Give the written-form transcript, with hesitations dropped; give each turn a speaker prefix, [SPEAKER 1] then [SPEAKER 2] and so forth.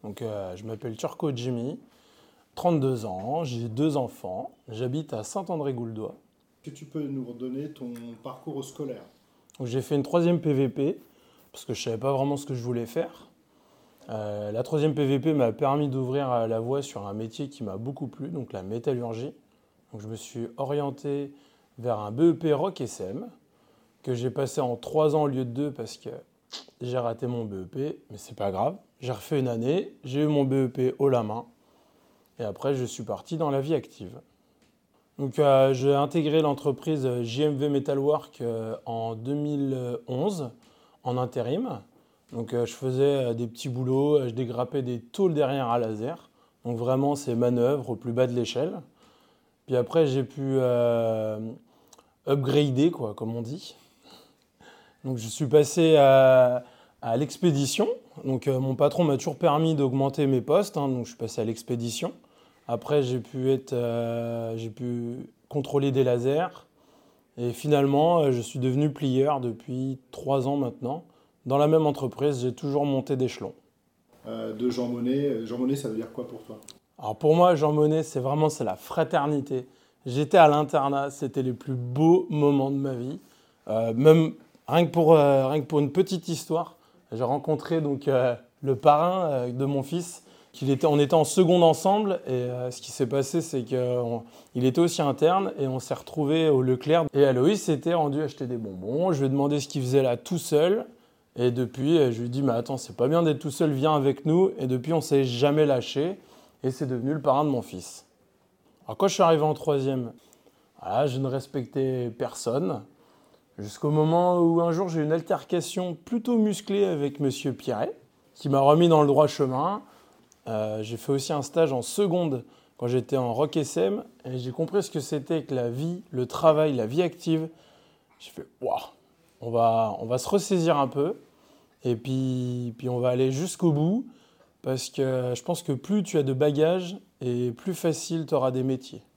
[SPEAKER 1] Je m'appelle Turco Jimmy, 32 ans, j'ai 2 enfants, j'habite à Saint-André-Gouldois.
[SPEAKER 2] Est-ce que tu peux nous redonner ton parcours scolaire?
[SPEAKER 1] Donc, j'ai fait une troisième PVP parce que je ne savais pas vraiment ce que je voulais faire. La troisième PVP m'a permis d'ouvrir la voie sur un métier qui m'a beaucoup plu, donc la métallurgie. Donc, je me suis orienté vers un BEP Rock SM que j'ai passé en 3 ans au lieu de 2 parce que j'ai raté mon BEP, mais c'est pas grave. J'ai refait une année, j'ai eu mon BEP haut la main et après je suis parti dans la vie active. J'ai intégré l'entreprise JMV Metalwork en 2011 en intérim. Je faisais des petits boulots, je dégrappais des tôles derrière à laser. Donc vraiment c'est manœuvre au plus bas de l'échelle. Puis après j'ai pu upgrader quoi, comme on dit. Donc je suis passé à l'expédition. Mon patron m'a toujours permis d'augmenter mes postes, hein, donc je suis passé à l'expédition. Après j'ai pu contrôler des lasers. Et finalement, je suis devenu plieur depuis 3 ans maintenant. Dans la même entreprise, j'ai toujours monté d'échelon.
[SPEAKER 2] De Jean Monnet. Jean Monnet, ça veut dire quoi pour toi?
[SPEAKER 1] Alors pour moi, Jean Monnet, c'est la fraternité. J'étais à l'internat, c'était les plus beaux moments de ma vie. Même rien que pour une petite histoire, j'ai rencontré le parrain de mon fils. On était en seconde ensemble et ce qui s'est passé, c'est qu'il était aussi interne et on s'est retrouvés au Leclerc. Et Aloïs s'était rendu acheter des bonbons. Je lui ai demandé ce qu'il faisait là tout seul. Et depuis, je lui ai dit, mais attends, c'est pas bien d'être tout seul, viens avec nous. Et depuis, on s'est jamais lâché. Et c'est devenu le parrain de mon fils. Alors quand je suis arrivé en troisième, voilà, je ne respectais personne. Jusqu'au moment où un jour, j'ai eu une altercation plutôt musclée avec Monsieur Pierret, qui m'a remis dans le droit chemin. J'ai fait aussi un stage en seconde quand j'étais en Rock SM et j'ai compris ce que c'était que la vie, le travail, la vie active. J'ai fait waouh, on va se ressaisir un peu et puis on va aller jusqu'au bout parce que je pense que plus tu as de bagages et plus facile tu auras des métiers.